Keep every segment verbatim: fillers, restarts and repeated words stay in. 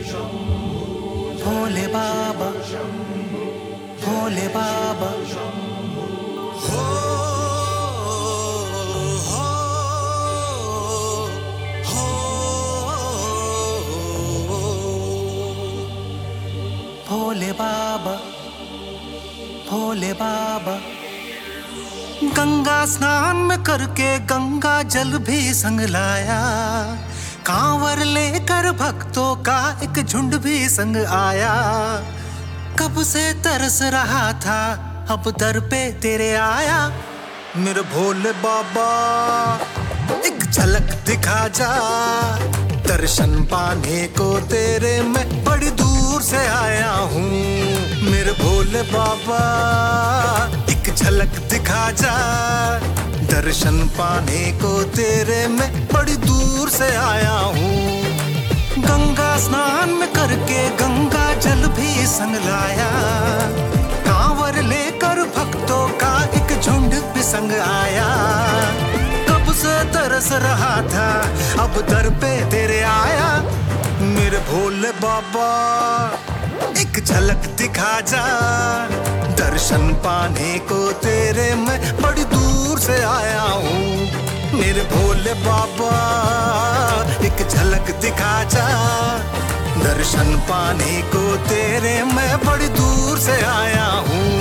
भोले बाबा, भोले बाबा। हो हो हो भोले बाबा, भोले बाबा। गंगा स्नान में करके गंगा जल भी संग लाया, कांवर लेकर भक्तों का एक झुंड भी संग आया। कब से तरस रहा था अब दर पे तेरे आया, मेरे भोले बाबा एक झलक दिखा जा। दर्शन पाने को तेरे मैं बड़ी दूर से आया हूँ, मेरे भोले बाबा एक झलक दिखा जा। दर्शन पाने को तेरे मैं बड़ी दूर से आया हूँ। गंगा स्नान में करके गंगा जल भी संग लाया, कांवर लेकर भक्तों का एक झुंड भी संग आया। कब से तरस रहा था अब दर पे तेरे आया, मेरे भोले बाबा एक झलक दिखा जा। दर्शन पाने को तेरे मैं बड़ी दूर से आया हूँ, मेरे भोले बाबा एक झलक दिखा जा। दर्शन पाने को तेरे मैं बड़ी दूर से आया हूँ।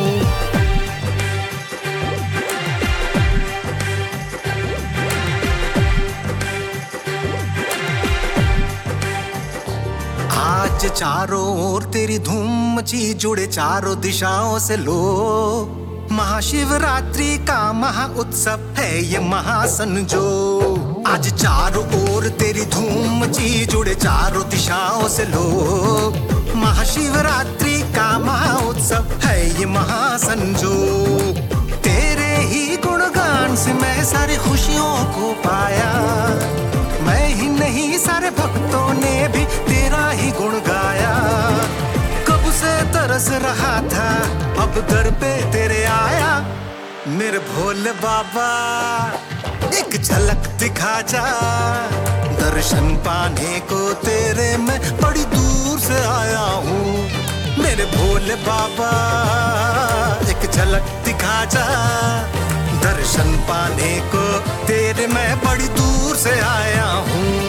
आज चारों ओर तेरी धूम मची, जुड़े चारों दिशाओं से लोग। महाशिवरात्रि का महा उत्सव है ये महासन जो। आज चारों ओर तेरी धूम मची, जुड़े चारों दिशाओं से लोग। महाशिवरात्रि का महा उत्सव है ये महासन जो। तेरे ही गुणगान से मैं सारी खुशियों को पाया, मैं ही नहीं सारे भक्तों ने भी तेरा ही गुण गाया। कब से तरस रहा था अब दर पे तेरे आया, मेरे भोले बाबा एक झलक दिखा जा। दर्शन पाने को तेरे मैं बड़ी दूर से आया हूँ, मेरे भोले बाबा एक झलक दिखा जा। दर्शन पाने को तेरे मैं बड़ी दूर से आया हूँ।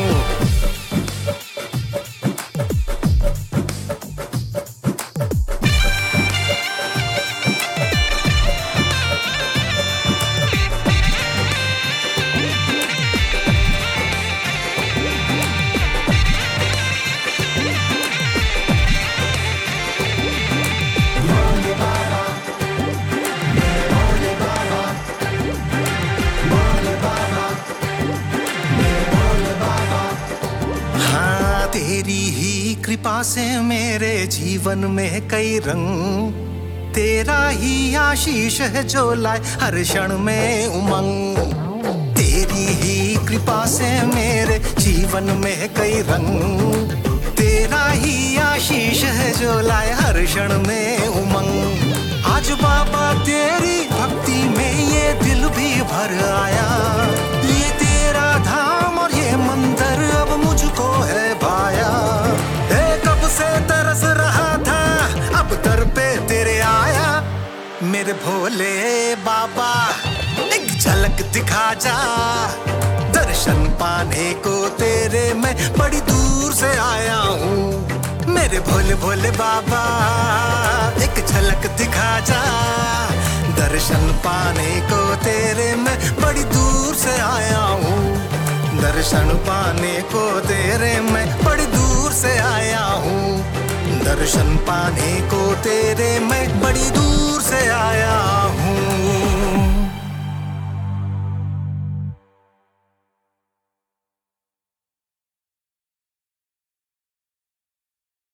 तेरी ही कृपा से मेरे जीवन में कई रंग, तेरा ही आशीष है जो लाए हर क्षण में उमंग। तेरी ही कृपा से मेरे जीवन में कई रंग, तेरा ही आशीष है जो लाए हर क्षण में उमंग। आज बाबा तेरी भक्ति में ये दिल भी भर आया, ये तेरा धाम और ये मंदिर अब मुझको है भाया। ए कब से तरस रहा था अब दर पे तेरे आया, मेरे भोले बाबा एक झलक दिखा जा। दर्शन पाने को तेरे मैं बड़ी दूर से आया हूँ, मेरे भोले भोले बाबा एक झलक दिखा जा। दर्शन पाने को तेरे मैं बड़ी दूर से आया हूँ, दर्शन पाने को तेरे मैं बड़ी दूर से आया हूँ। दर्शन पाने को तेरे मैं बड़ी दूर से आया हूँ।